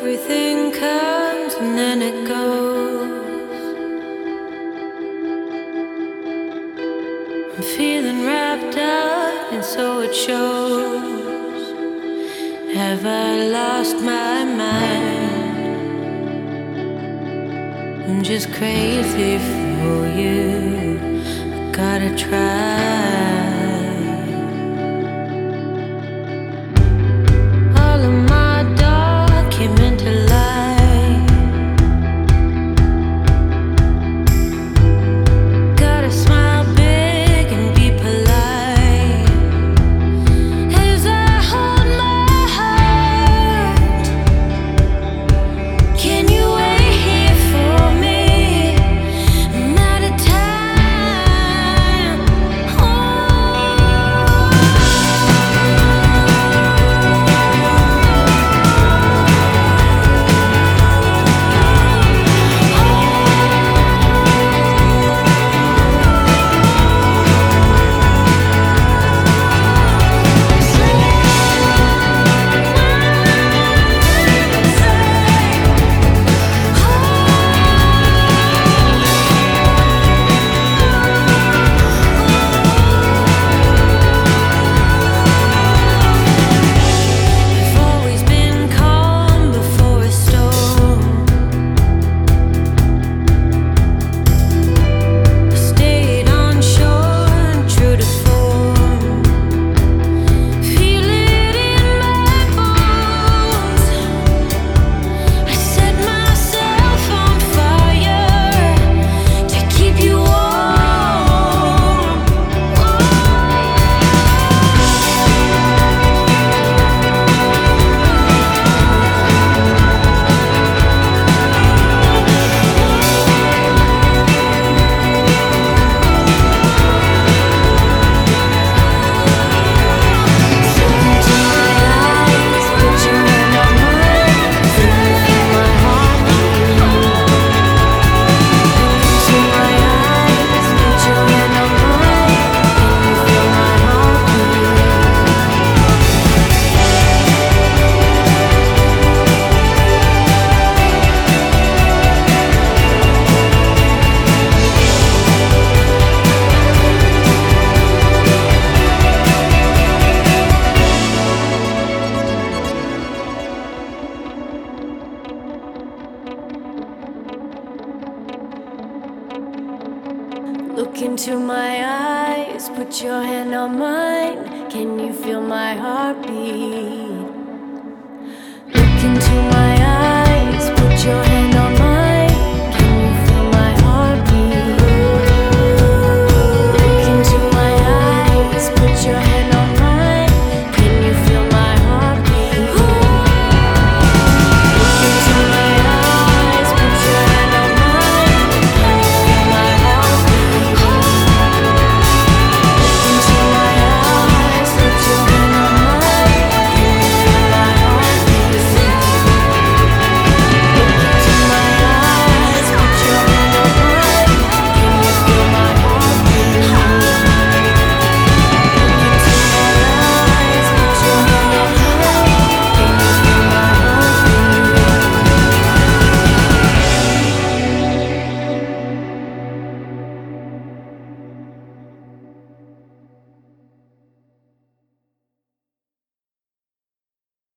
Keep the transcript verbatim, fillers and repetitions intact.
Everything comes and then it goes. I'm feeling wrapped up and so it shows. Have I lost my mind? I'm just crazy for you. I gotta try. All of my dark came into light. Gotta smile big and be polite as I hold my heart. Can you wait here for me? I'm out of time. I've always been calm before a storm. Stayed on shore and true to form. Feel it in my bones. I set myself on fire to keep you warm. Look into my eyes, put your hand on mine. Can you feel my heartbeat? Look into my eyes, put your hand on